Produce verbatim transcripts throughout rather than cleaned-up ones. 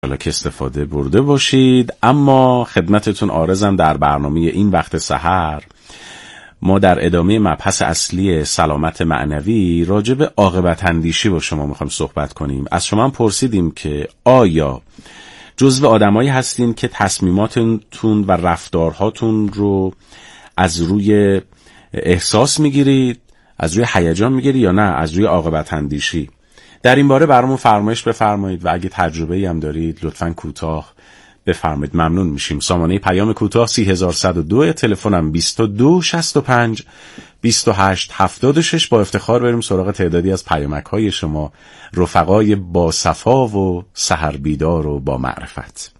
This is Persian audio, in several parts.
حالا که استفاده برده باشید. اما خدمتتون عارضم در برنامه این وقت سحر ما در ادامه مبحث اصلی سلامت معنوی راجع به عاقبت اندیشی با شما میخوایم صحبت کنیم. از شما هم پرسیدیم که آیا جزو آدمایی هستین که تصمیماتتون و رفتارهاتون رو از روی احساس میگیرید، از روی هیجان میگیرید یا نه از روی عاقبت اندیشی؟ در این باره برامون فرمایش بفرمایید و اگه تجربه‌ای هم دارید لطفاً کوتاه بفرمایید، ممنون میشیم. سامانه پیام کوتاه سی هزار و صد و دو، تلفنم بیست و دو شصت و پنج بیست و هشت هفتاد و شش. با افتخار بریم سراغ تعدادی از پیامک‌های شما رفقای با صفا و سحر بیدار و با معرفت.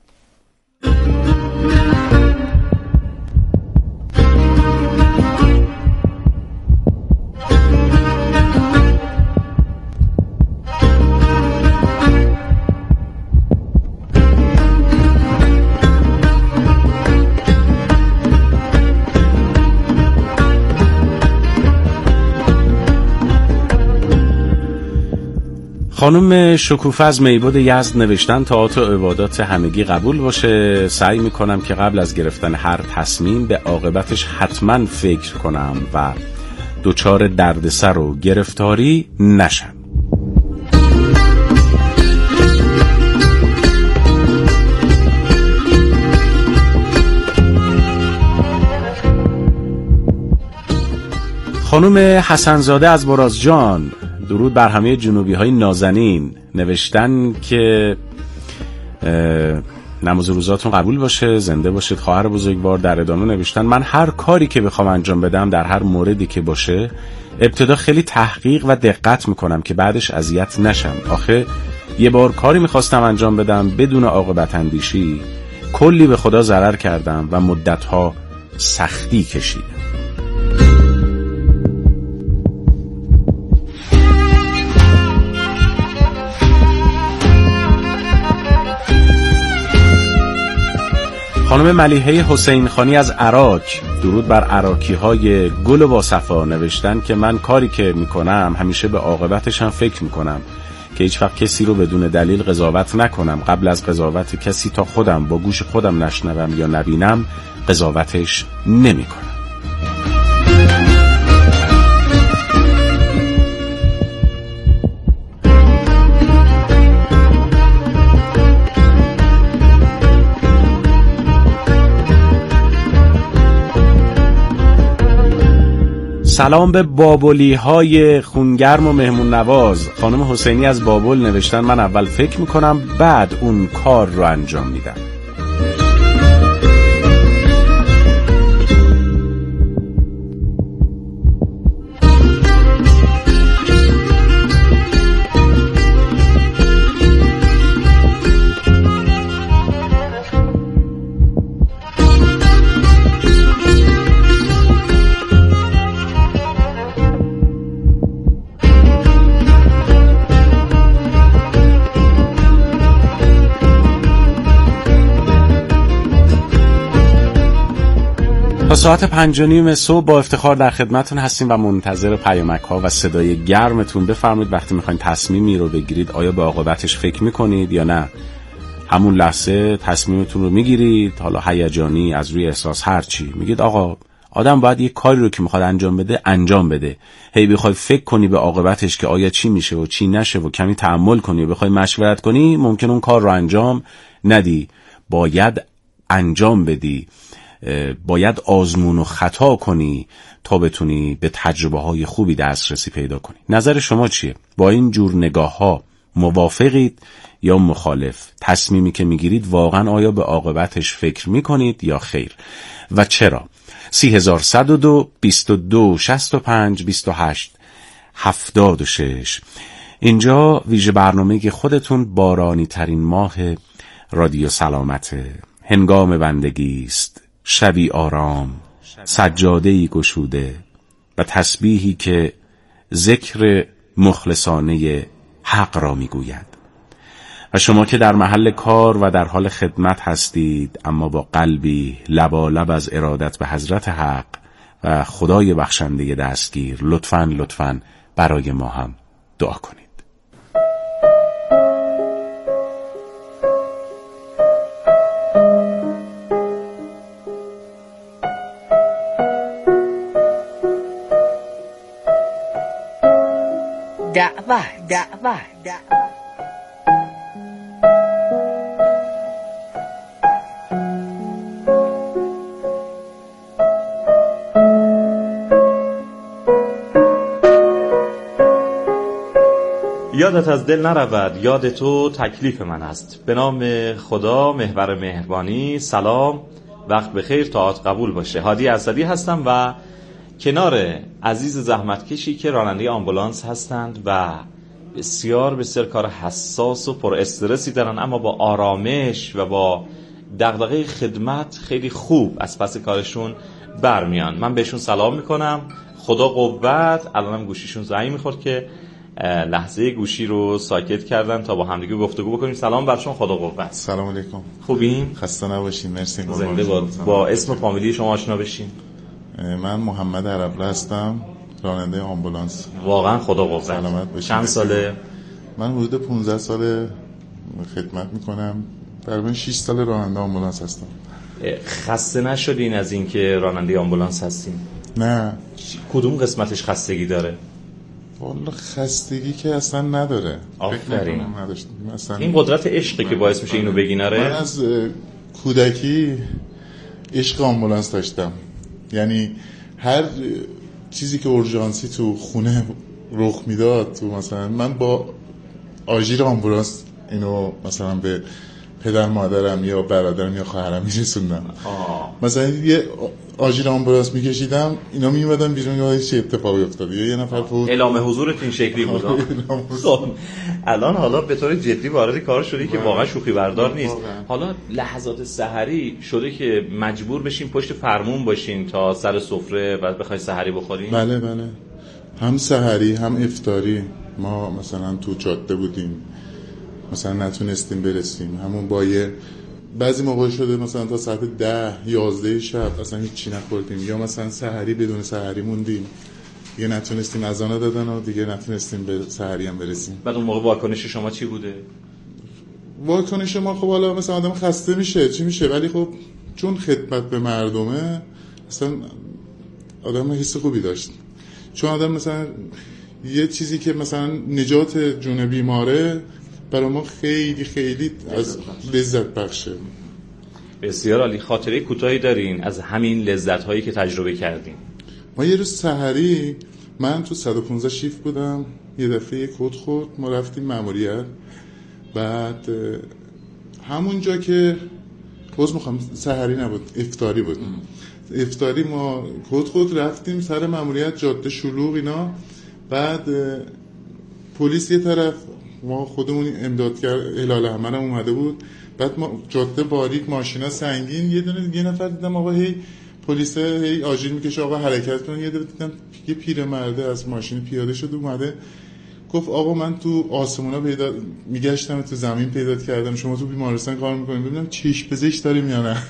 خانم شکوفه از میبود یزد نوشتن تئاتر و عبادات همگی قبول باشه. سعی میکنم که قبل از گرفتن هر تصمیم به عاقبتش حتما فکر کنم و دچار دردسر و گرفتاری نشم. خانم حسنزاده از برازجان، درود بر همه جنوبی های نازنین، نوشتن که نماز روزاتون قبول باشه، زنده باشید خواهر بزرگوار. در ادامه نوشتن من هر کاری که بخوام انجام بدم در هر موردی که باشه ابتدا خیلی تحقیق و دقت میکنم که بعدش اذیت نشم. آخه یه بار کاری میخواستم انجام بدم بدون عاقبت اندیشی، کلی به خدا ضرر کردم و مدتها سختی کشیدم. خانم ملیحه حسین خانی از عراق، درود بر عراقی های گل و باصفا، نوشتن که من کاری که میکنم همیشه به عاقبتش هم فکر میکنم که هیچ وقت کسی رو بدون دلیل قضاوت نکنم. قبل از قضاوت کسی تا خودم با گوش خودم نشنوم یا نبینم قضاوتش نمیکنم. سلام به بابلی های خونگرم و مهمون نواز. خانم حسینی از بابل نوشتن من اول فکر میکنم بعد اون کار رو انجام میدم. تا ساعت پنج و نیم صبح با افتخار در خدمتون هستیم و منتظر پیامک ها و صدای گرمتون. بفرمایید وقتی میخواین تصمیمی رو بگیرید آیا به عاقبتش فکر میکنید یا نه همون لحظه تصمیمتون رو میگیرید، حالا هیجانی، از روی احساس، هر چی میگید آقا آدم باید یه کاری رو که میخواد انجام بده انجام بده. هی بخوای فکر کنی به عاقبتش که آیا چی میشه و چی نشه و کمی تأمل کنی و بخوای مشورت کنی ممکن اون کار رو انجام ندی. باید انجام بدی، باید آزمون و خطا کنی تا بتونی به تجربه های خوبی دسترسی پیدا کنی. نظر شما چیه؟ با این جور نگاه ها موافقید یا مخالف؟ تصمیمی که میگیرید واقعا آیا به عاقبتش فکر میکنید یا خیر و چرا؟ سی هزار و صد و دو، بیست و دو شصت و پنج بیست و هشت هفتاد و شش. اینجا ویژه برنامه که خودتون بارانی ترین ماه رادیو سلامته. هنگام بندگی است، شبی آرام، سجاده‌ای گشوده و تسبیحی که ذکر مخلصانه حق را میگوید. و شما که در محل کار و در حال خدمت هستید اما با قلبی لبالب از ارادت به حضرت حق و خدای بخشنده دستگیر، لطفاً لطفاً برای ما هم دعا کنید. دعوه دعوه دعوه یادت از دل نرود، یاد تو تکلیف من است. به نام خدا محور مهربانی. سلام، وقت بخیر، طاعت قبول باشه. هادی اسدی هستم و کنار عزیز زحمتکشی که راننده آمبولانس هستند و بسیار بسیار کار حساس و پر استرسی دارن، اما با آرامش و با دغدغه خدمت خیلی خوب از پس کارشون برمیان. من بهشون سلام میکنم. خدا قوت. الانم گوشیشون زنگ میخورد که لحظه گوشی رو ساکت کردن تا با همدیگه گفتگو بکنیم. سلام برشون، خدا قوت. سلام علیکم. خوبین؟ خسته نباشین. مرسی. زنده باد. با اسم فامیلی شما آشنا بشین. من محمد عربله هستم، راننده آمبولانس. واقعا خدا قوت. سلامت باشین. چند ساله؟ من حدود پانزده سال خدمت میکنم. تقریبا شش سال راننده آمبولانس هستم. خسته نشدین از اینکه راننده آمبولانس هستین؟ نه. کدوم قسمتش خستگی داره؟ والا خستگی که اصلا نداره. آفرین. مثلا این قدرت عشقی که باعث میشه اینو بگین. آره من از کودکی عشق آمبولانس داشتم. یعنی هر چیزی که اورژانسی تو خونه رخ میداد، تو مثلا من با آژیر آمبولانس اینو مثلا به پدر مادرم یا برادرم یا خواهرم میرسوندم. مثلا یه آژیر آمبولانس میکشیدم، اینا میومدن بیرون، یا چه اتفاقی افتاد یا یه نفر فوت. اعلام حضورت این شکلی بود. خب الان حالا به طور جدی وارد کار شدی که واقعا شوخی بردار نیست. حالا لحظات سحری شده که مجبور بشین پشت فرمون باشین تا سر سفره و بخوای سحری بخورین؟ بله بله، هم سحری هم افطاری. ما مثلا تو جاده بودیم، مثلا نتونستیم برسیم، همون با یه بعضی موقع شده مثلا تا ساعت ده یازده شب اصلا هیچی نخوردیم، یا مثلا سحری بدون سحری موندیم، دیگه نتونستیم، اذان دادن و دیگه نتونستیم به سحری هم برسیم. بعد اون موقع واکنش شما چی بوده؟ واکنش ما خب حالا مثلا آدم خسته میشه، چی میشه، ولی خب چون خدمت به مردمه اصلا آدم حس خوبی داشت. چون آدم مثلا یه چیزی که مثلا نجات جون بیماره برای ما خیلی خیلی از لذت بخشه. بسیار عالی. خاطره کوتاهی دارین از همین لذت هایی که تجربه کردین؟ ما یه روز سحری، من تو صد و پانزده شیفت بودم، یه دفعه یک کد خورد، ما رفتیم ماموریت. بعد همونجا که باز میخوام سحری نبود، افطاری بود. افطاری ما کد خورد، رفتیم سر ماموریت، جاده شلوغ اینا. بعد پلیس یه طرف، ما خودمون امدادگر هلال احمر هم اومده بود. بعد ما جاده باریک، ماشینا سنگین، یه دونه یه نفر دیدم آقا هی پلیس هی آژیر میکشه آقا حرکت کن. یه دونه دیدم یه پیرمرده از ماشین پیاده شد اومده، گفت آقا من تو آسمونا پیدا میگشتم، تو زمین پیدا کردم، شما تو بیمارستان کار میکنید، ببینم چشم پزشک داریم یا نه.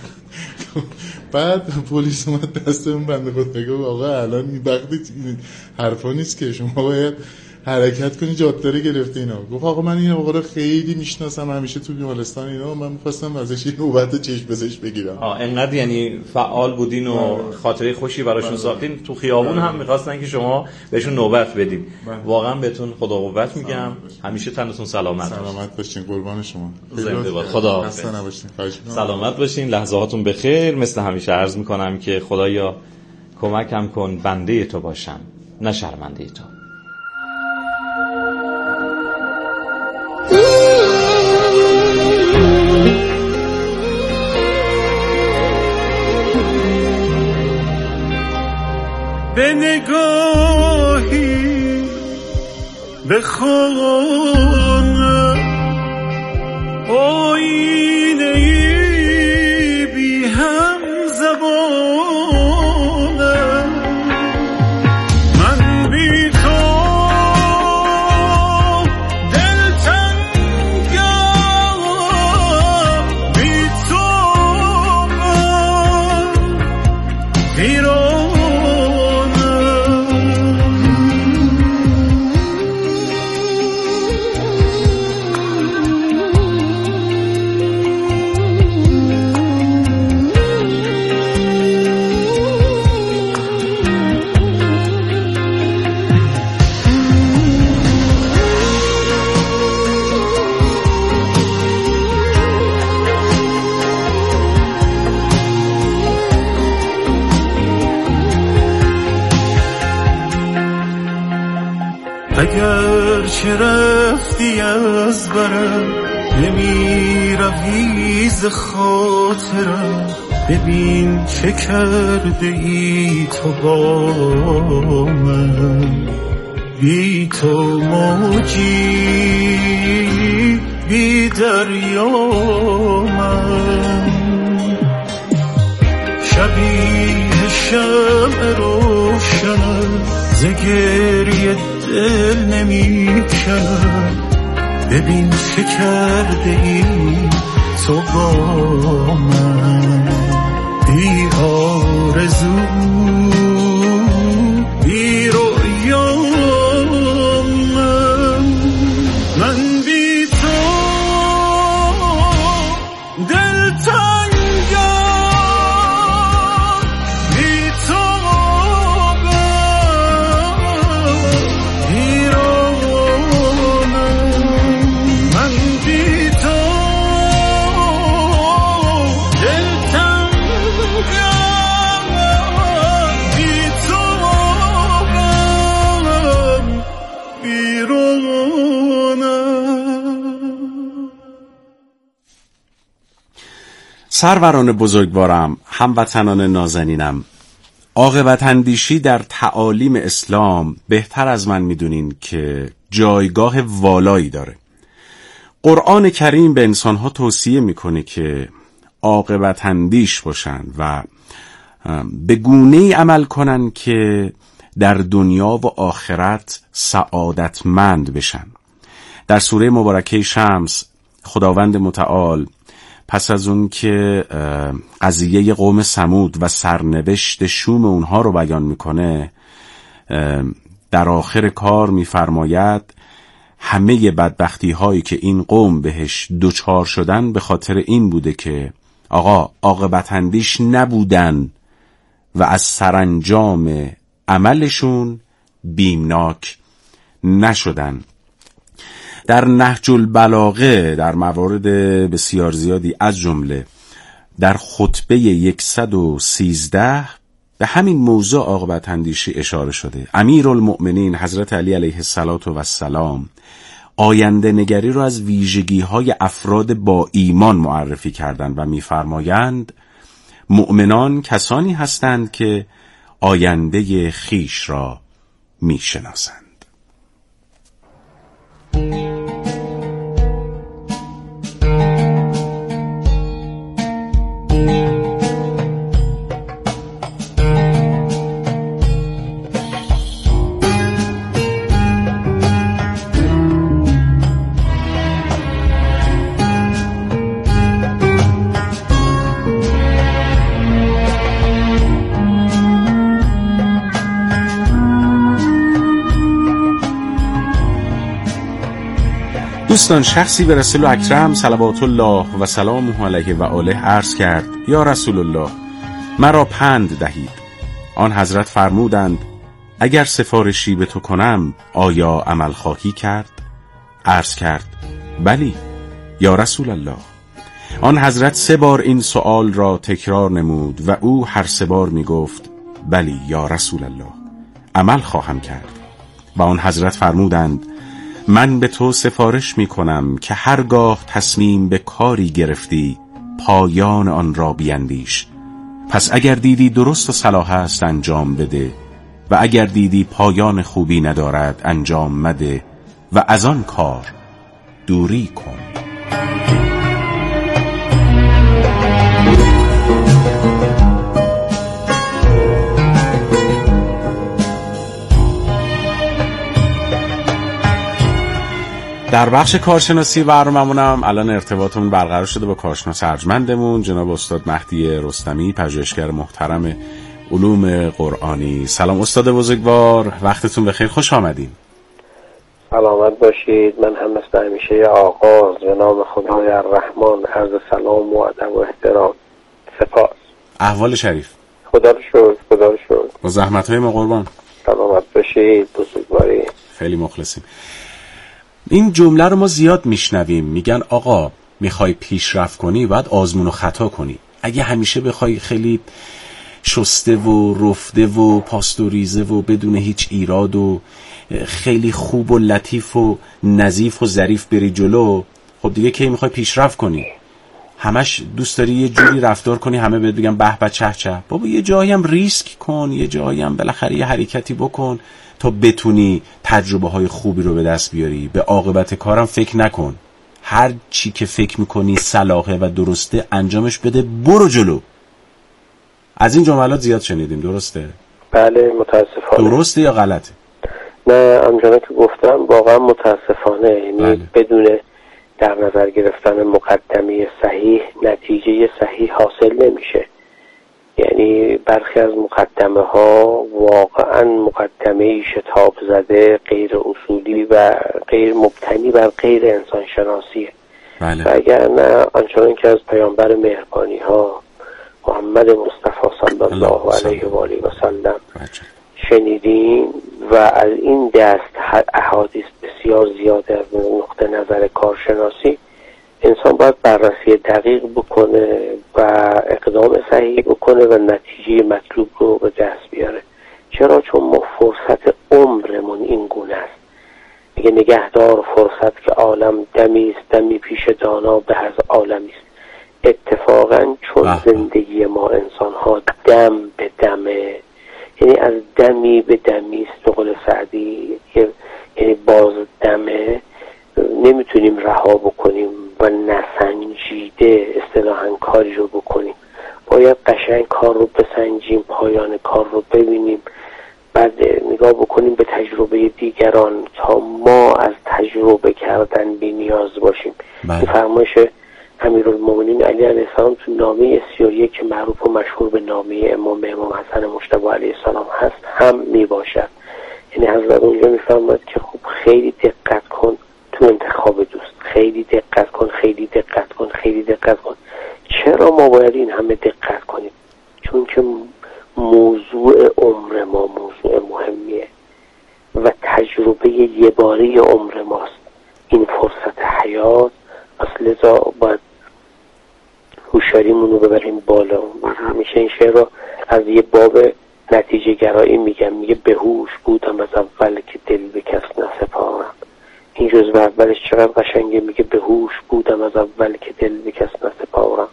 بعد پلیس اومد دستمون بنده خود بگه آقا الان این وقتی حرفا نیست که شما باید حرکت کنی، جاده رو گرفته اینا. گفت آقا من این آقا رو خیلی میشناسم، همیشه تو بیمارستان اینا، من می‌خواستم ازش یه نوبت چشم پزشک بگیرم. آه انقدر یعنی فعال بودین و خاطره خوشی براشون ساختین. تو خیابون هم می‌خواستن که شما بهشون نوبت بدین. واقعا بهتون خدا قوت میگم. همیشه تنتون سلامت. سلامت باشین، قربان شما. زنده باد. خدا خسته نباشین. سلامت باشین، لحظاتون بخیر. مثل همیشه عرض می‌کنم که خدایا کمکم کن بنده تو باشم، نه شرمنده تو. به نگاهی به خانه آینه بی هم زبانه، من بی تو دلتنگم، بی تو من ویرانه. اگر چه رفتی از برم نمی روی ز خاطرم ببین چه کرده ای تو با من بی تو موجی بی دریا من شبیه شمع روشنم ز گریه دل نمی کنم ببین چه کرده ای تو با من بی آرزو بی رویا من من بی تو دلتنگم بی تو بی روانم من بی تو سروران بزرگوارم، هموطنان نازنینم، عاقبت اندیشی در تعالیم اسلام بهتر از من میدونین که جایگاه والایی داره. قرآن کریم به انسانها توصیه میکنه که عاقبت اندیش باشن و به گونه‌ای عمل کنن که در دنیا و آخرت سعادتمند بشن. در سوره مبارکه شمس خداوند متعال پس از اون که قضیه قوم ثمود و سرنوشت شوم اونها رو بیان میکنه در آخر کار میفرماید همه بدبختی هایی که این قوم بهش دوچار شدن به خاطر این بوده که آقا عاقبت اندیش نبودن و از سرانجام عملشون بیمناک نشدن. در نهج البلاغه در موارد بسیار زیادی از جمله در خطبه صد و سیزده به همین موضوع عاقبت اندیشی اشاره شده. امیرالمؤمنین حضرت علی علیه السلام آینده نگری رو از ویژگی‌های افراد با ایمان معرفی کردند و می‌فرمایند مؤمنان کسانی هستند که آینده خیش را می‌شناسند. دوستان، شخصی به رسول اکرم صلوات الله و سلامه علیه و آله عرض کرد: یا رسول الله، مرا پند دهید. آن حضرت فرمودند: اگر سفارشی به تو کنم آیا عمل خواهی کرد؟ عرض کرد: بلی یا رسول الله. آن حضرت سه بار این سؤال را تکرار نمود و او هر سه بار می گفت: بلی یا رسول الله، عمل خواهم کرد. و آن حضرت فرمودند: من به تو سفارش می کنم که هرگاه تصمیم به کاری گرفتی پایان آن را بیندیش. پس اگر دیدی درست و صلاح است انجام بده و اگر دیدی پایان خوبی ندارد انجام مده و از آن کار دوری کن. در بخش کارشناسی برنامه‌مونم الان ارتباطمون برقرار شده با کارشناس ارجمندمون جناب استاد مهدی رستمی، پژوهشگر محترم علوم قرآنی. سلام استاد بزرگوار، وقتتون بخیر، خوش آمدین. سلامت باشید. من هم مثل همیشه آغاز به نام خدای الرحمن عرض سلام و ادب و احترام. سپاس. احوال شریف؟ خدا رو شکر، خدا رو شکر. با زحمت‌های ما قربان. سلامت باشید، بزرگواری. خیلی مخلصیم. این جمله رو ما زیاد میشنویم، میگن آقا میخوای پیشرفت کنی باید آزمون و خطا کنی. اگه همیشه بخوای خیلی شسته و رفته و پاستوریزه و بدون هیچ ایراد و خیلی خوب و لطیف و نظیف و ظریف بری جلو، خب دیگه کی میخوای پیشرفت کنی؟ همش دوست داری یه جوری رفتار کنی همه بهت بگن به به چه چه. بابا یه جایی هم ریسک کن، یه جایی هم بالاخره یه حرکتی بکن تا بتونی تجربه های خوبی رو به دست بیاری. به عاقبت کارم فکر نکن، هر چی که فکر میکنی صلاحه و درسته انجامش بده، برو جلو. از این جملات زیاد شنیدیم، درسته؟ بله متاسفانه. درسته یا غلطه؟ نه همچنان که گفتم واقعا متاسفانه، یعنی بله. بدون در نظر گرفتن مقدمه صحیح نتیجه صحیح حاصل نمیشه. یعنی برخی از مقدمه ها واقعا مقدمه شتاب زده، غیر اصولی و غیر مبتنی بر غیر انسان شناسیه. بله. و اگر نه آنچنان که از پیامبر مهربانی ها محمد مصطفی صلی الله علیه و آله و سلم شنیدین و از این دست احادیث بسیار زیاده از نقطه نظر کارشناسی، انسان باید بررسی دقیق بکنه و اقدام صحیح بکنه و نتیجه مطلوب رو به دست بیاره. چرا؟ چون ما فرصت عمرمون این گونه است. میگه نگهدار فرصت که عالم دمی است، دمی پیش دانا به از عالمی است. اتفاقا چون آه. زندگی ما انسان ها دم به دمه، یعنی از دمی به دمی است به قول سعدی، یعنی باز دمه، نمیتونیم رها بکنیم و نسنجیده اصطلاحاً کاری رو بکنیم. باید قشنگ کار رو بسنجیم، پایان کار رو ببینیم، بعد نگاه بکنیم به تجربه دیگران تا ما از تجربه کردن بی نیاز باشیم. این فرمایش امیرالمومنین علی علیه السلام تو نامه سی و یک که معروف و مشهور به نامه امام امام حسن مجتبی علیه السلام هست هم می باشد. یعنی حضرت اونجا میفرماید که خب خیلی دقت کن تو انتخاب دوست، خیلی دقت کن، خیلی دقت کن، خیلی دقت کن. چرا ما باید این همه دقت کنیم؟ چون که موضوع عمر ما موضوع مهمیه و تجربه یه باری عمر ماست، این فرصت حیات. اصل لذا باید هوشیاریمون رو ببریم بالا. من همیشه این شعر رو از یه باب نتیجه گرایی میگم، میگه به هوش بودم از اول که دل به کس نسپارم. این جزء اولش چقدر قشنگه، میگه به هوش بودم از اول که دل به کس نسپارم،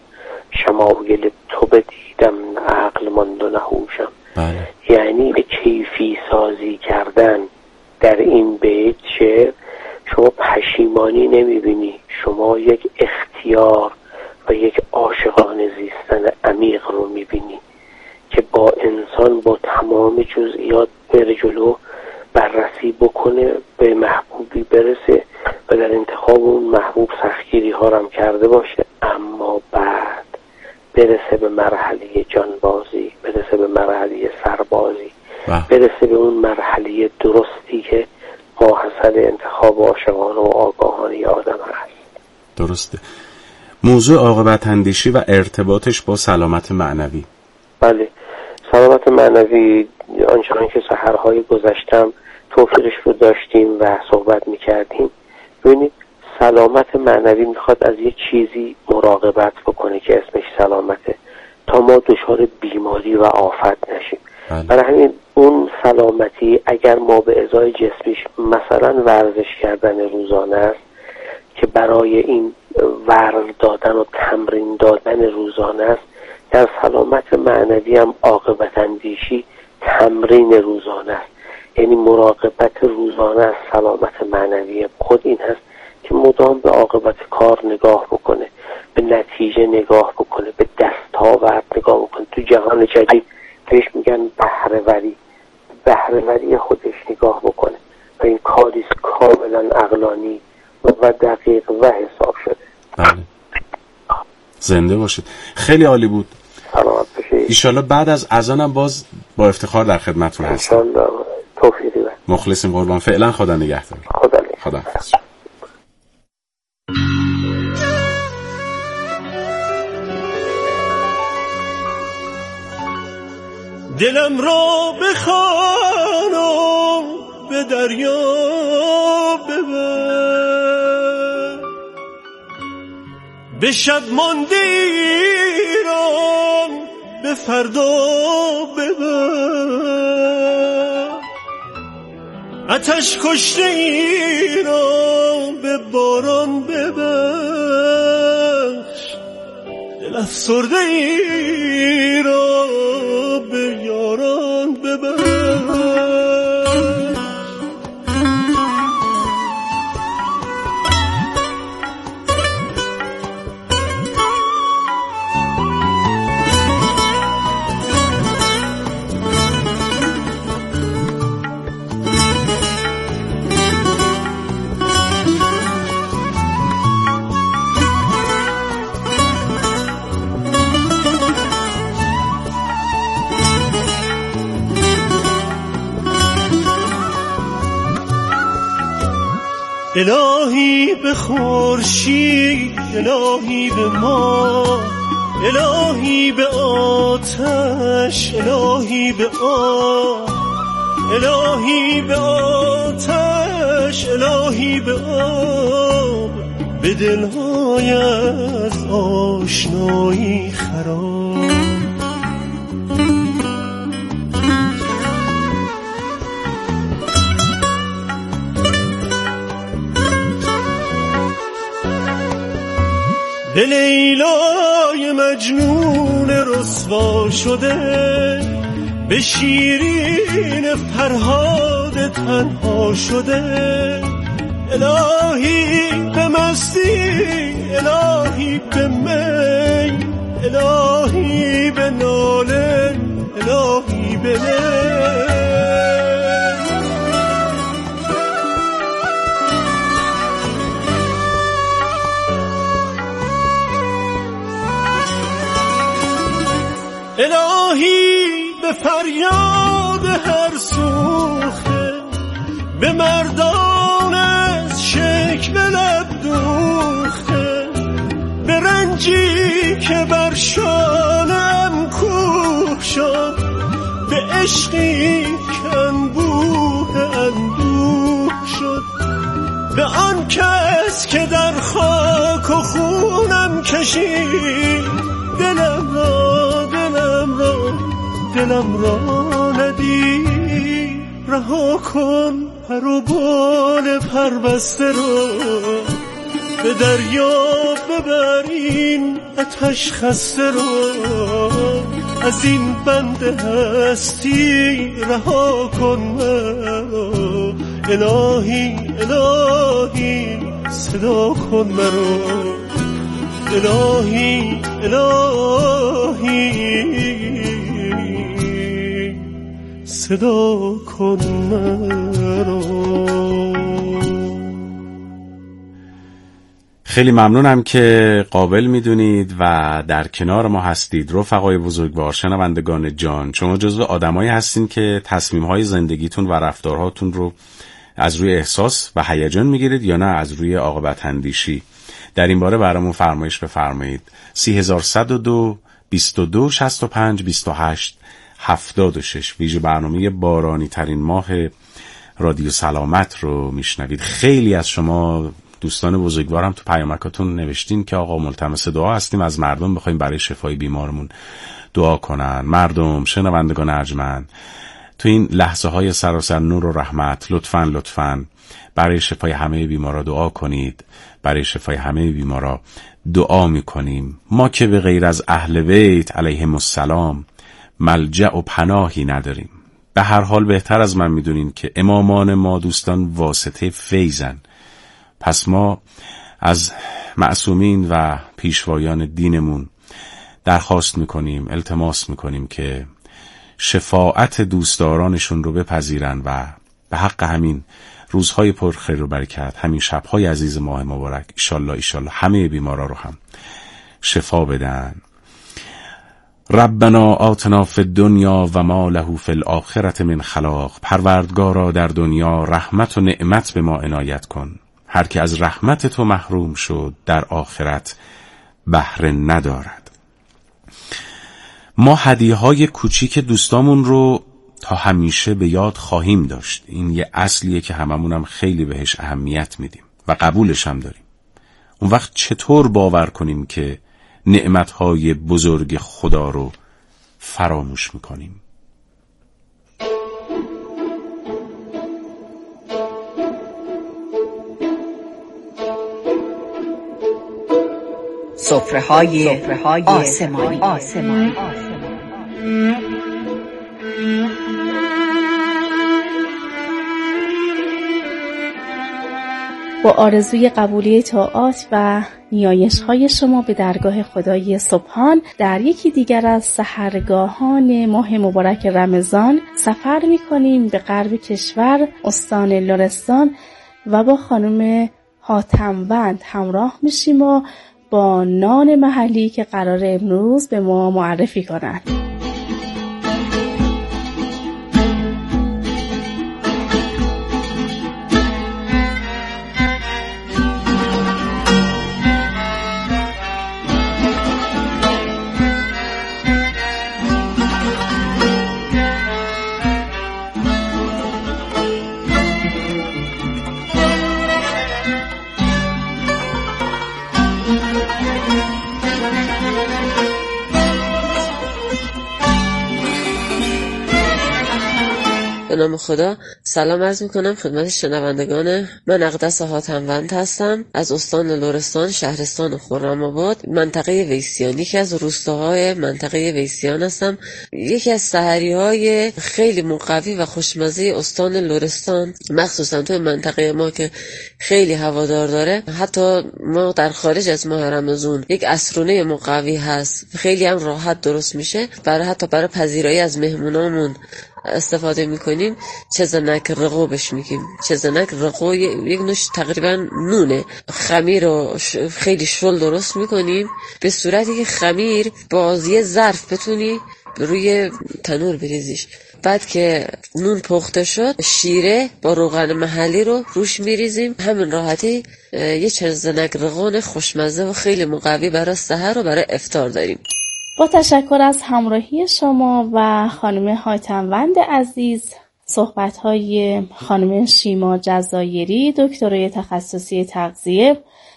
شمایل تو بدیدم عقل ماند و نهوشم. بله. یعنی به کیفی سازی کردن در این بیت شعر شما پشیمانی نمیبینی، شما یک اختیار و یک عاشقانه زیستن عمیق رو میبینی که با انسان با تمام جزئیات بره جلو، بررسی بکنه، به محبوبی برسه و در انتخاب اون محبوب سختگیری ها هم کرده باشه، اما بعد برسه به مرحله جانبازی، برسه به مرحله سربازی، برسه به اون مرحله درستی که ماحصل انتخاب عاشقانه و آگاهانه آدم هست. درسته. موضوع عاقبت اندیشی و ارتباطش با سلامت معنوی. بله، سلامت معنوی آنچنان که سحرهای گذشتم توفیقش رو داشتیم و صحبت میکردیم. ببینید سلامت معنوی میخواد از یه چیزی مراقبت بکنه که اسمش سلامته، تا ما دچار بیماری و آفت نشیم. برای همین اون سلامتی اگر ما به ازای جسمیش مثلا ورزش کردن روزانه است که برای این ورز دادن و تمرین دادن روزانه است، در سلامت معنوی هم عاقبت اندیشی تمرین روزانه است. یعنی مراقبت روزانه از سلامت معنوی خود این هست که مدام به عاقبت کار نگاه بکنه، به نتیجه نگاه بکنه، به دستاورد نگاه بکنه. تو جهان جدید بهش میگن بهره‌وری، بهره‌وری خودش نگاه بکنه و این کاریست کاملا عقلانی و دقیق و حساب شده. بله. زنده باشید. خیلی عالی بود. سلامت باشید. ایشالله بعد از اذانم باز با افتخار در خدمتتون هستم. انشالله. توفیقی باشید. مخلصیم قربان. فعلا خدا نگهدار. خدا نگهدار. خدا حافظ. دلم را بخوانم به دریا ببر، به شب مانده ایران به فردا ببر، آتش کشته ای را به باران ببخش، دل افسرده ای را به یاران ببخش. الهی به خورشید، الهی به ما، الهی به آتش، الهی به آب، الهی به آتش، الهی به آب، به دلهای از آشنایی خراب. به لیلای مجنون رسوا شده، به شیرین فرهاد تنها شده. الهی به مستی، الهی به می، الهی به ناله، الهی به نی. الهی به فریاد هر سوخته، به مردان از شکوه لب دوخته، به رنجی که بر شانم کوه شد، به عشقی که انبوه اندوه شد، به آن کس که در خاک و خونم کشید دلم را، دلم را، دلم را ندی. رها کن پر و بال پربسته را، به دریا ببر این آتش خسته را. از این بند هستی رها کن مرا، الهی الهی صدا کن مرا، الهی الهی صدا کن مرا. خیلی ممنونم که قابل میدونید و در کنار ما هستید. رفقای بزرگوار، شنوندگان جان، شما جزو آدمایی هستین که تصمیم‌های زندگیتون و رفتارهاتون رو از روی احساس و هیجان میگیرید یا نه از روی عاقبت اندیشی. در این باره برامون فرمایش بفرمایید. سی هزار صد و دو بیست و دو شصت و پنج بیست و هشت هفتاد و شش ویژه برنامه بارانی ترین ماه رادیو سلامت رو میشنوید. خیلی از شما دوستان بزرگوارم تو پیامکاتون نوشتین که آقا ملتمس دعا هستیم، از مردم بخوایم برای شفای بیمارمون دعا کنن. مردم، شنوندگان ارجمند، تو این لحظه های سراسر نور و رحمت لطفاً لطفاً برای شفای همه بیمارا دعا کنید. برای شفای همه بیمارا دعا میکنیم. ما که به غیر از اهل بیت علیهم السلام ملجأ و پناهی نداریم. به هر حال بهتر از من میدونین که امامان ما دوستان واسطه فیضن. پس ما از معصومین و پیشوایان دینمون درخواست میکنیم، التماس میکنیم که شفاعت دوستدارانشون رو بپذیرن و به حق همین روزهای پر خیر و برکت، همین شبهای عزیز ماه مبارک، ایشالله ایشالله همه بیمارا رو هم شفا بدن. ربنا آتنا فی الدنیا و ما له فی الاخرة من خلاق. پروردگارا در دنیا رحمت و نعمت به ما عنایت کن. هر که از رحمت تو محروم شد در آخرت بهره ندارد. ما هدیه‌های کوچیک دوستامون رو تا همیشه به یاد خواهیم داشت. این یه اصلیه که هممونم خیلی بهش اهمیت میدیم و قبولش هم داریم. اون وقت چطور باور کنیم که نعمتهای بزرگ خدا رو فراموش میکنیم؟ سفره‌های آسمانی آسمانی با آرزوی قبولی طاعات و نیایش‌های شما به درگاه خدای سبحان در یکی دیگر از سحرگاهان ماه مبارک رمضان سفر می‌کنیم به غرب کشور، استان لرستان و با خانم حاتموند همراه میشیم و با نان محلی که قرار امروز به ما معرفی کنند. به نام خدا سلام عرض میکنم خدمت شنوندگان. من اقدس حاتموند هستم از استان لرستان، شهرستان خرم‌آباد، منطقه ویسیان. یکی از روستاهای منطقه ویسیان هستم. یکی از سحریهای خیلی مقوی و خوشمزه استان لرستان، مخصوصا توی منطقه ما که خیلی هوادار داره. حتی ما در خارج از ماه رمضان یک عصرونه مقوی هست، خیلی هم راحت درست میشه. برای حتی برای پذیرایی از مهمونامون استفاده میکنیم. چزنک رقو بهش میگیم. چزنک رقو یک نوش تقریبا نونه. خمیر رو خیلی شل درست میکنیم به صورتی که خمیر با یه ظرف بتونی روی تنور بریزیش. بعد که نون پخته شد، شیره با روغن محلی رو روش میریزیم. همین راحتی یه چزنک رقو خوشمزه و خیلی مقوی برای سحر و برای افطار داریم. با تشکر از همراهی شما و خانم حاتموند عزیز، صحبت‌های خانم شیما جزایری، دکترای تخصصی تغذیه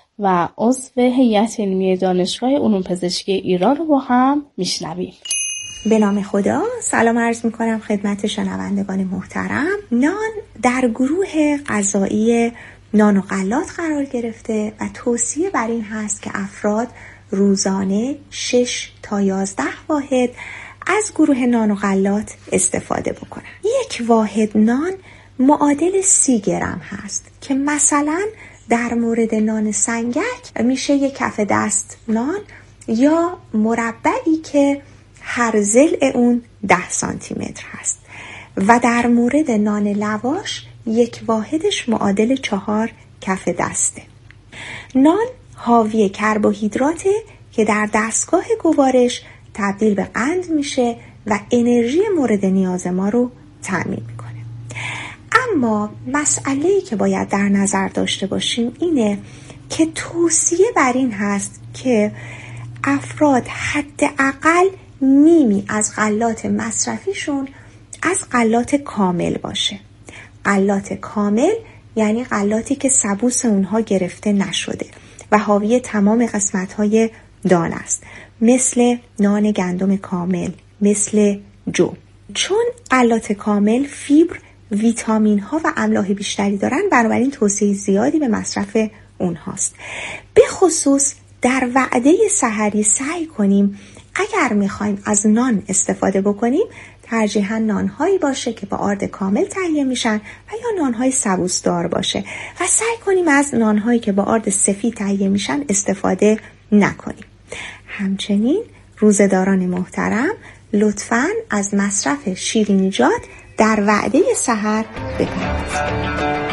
و عضو هیئت علمی دانشگاه علوم پزشکی ایران رو با هم میشنویم. به نام خدا سلام عرض میکنم خدمت شنوندگان محترم. نان در گروه غذایی نان و غلات قرار گرفته و توصیه بر این هست که افراد روزانه شش تا یازده واحد از گروه نان و غلات استفاده بکنن. یک واحد نان معادل سی گرم هست که مثلا در مورد نان سنگک میشه یک کف دست نان یا مربعی که هر ضلع اون ده سانتی متر هست و در مورد نان لواش یک واحدش معادل چهار کف دسته. نان حاوی کربوهیدراته که در دستگاه گوارش تبدیل به قند میشه و انرژی مورد نیاز ما رو تامین میکنه. اما مسئله‌ای که باید در نظر داشته باشیم اینه که توصیه بر این هست که افراد حداقل نیمی از غلات مصرفیشون از غلات کامل باشه. غلات کامل یعنی غلاتی که سبوس اونها گرفته نشده و حاوی تمام قسمت‌های دان است، مثل نان گندم کامل، مثل جو. چون غلات کامل فیبر، ویتامین ها و املاح بیشتری دارن، بنابراین توصیه زیادی به مصرف اونهاست. به خصوص در وعده سحری سعی کنیم اگر میخوایم از نان استفاده بکنیم ترجیحاً نانهایی باشه که با آرد کامل تهیه میشن و یا نانهای سبوسدار باشه و سعی کنیم از نانهایی که با آرد سفید تهیه میشن استفاده نکنیم. همچنین روزه‌داران محترم لطفاً از مصرف شیرینیجات در وعده سحر بپرهیزید.